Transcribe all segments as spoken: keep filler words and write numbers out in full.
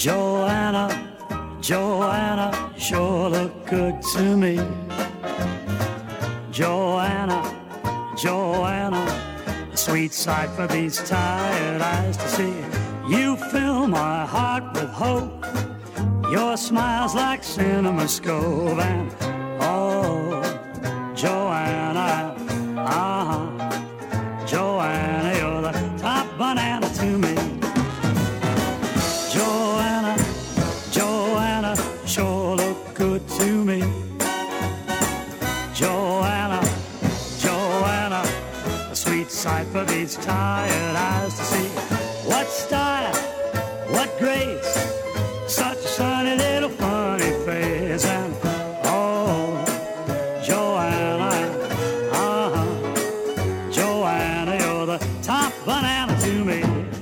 Joanna, Joanna, sure look good to me. Joanna, Joanna, a sweet sight for these tired eyes to see. You fill my heart with hope. Your smile's like CinemaScope. And oh, Joanna, uh-huh, Joanna, you're the top banana to me. Joanna, Joanna, sure look good to me. Joanna, Joanna, a sweet sight for these tired eyes to see. What style, what grace, such a sunny little funny face. And oh, Joanna, uh-huh, Joanna, you're the top banana to me.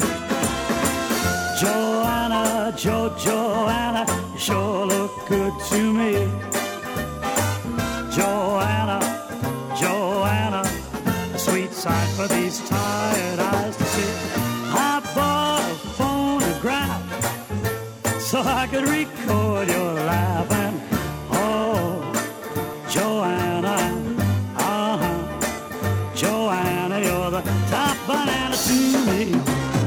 Joanna, Jo, Joanna, you sure look good to me. Joanna, Joanna, a sweet sight for these tired eyes to see. I bought a phonograph so I could record your laugh. And oh, Joanna, uh-huh, Joanna, you're the top banana to me.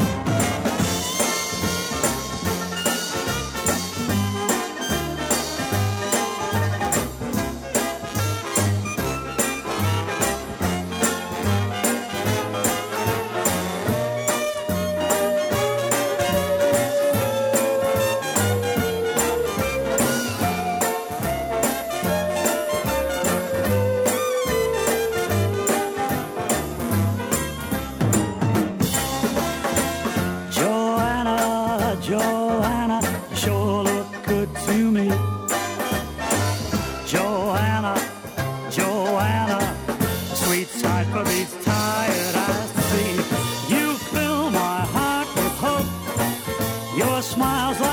Joanna, you sure look good to me. Joanna, Joanna, a sweet sight for these tired eyes to see. You fill my heart with hope. Your smile's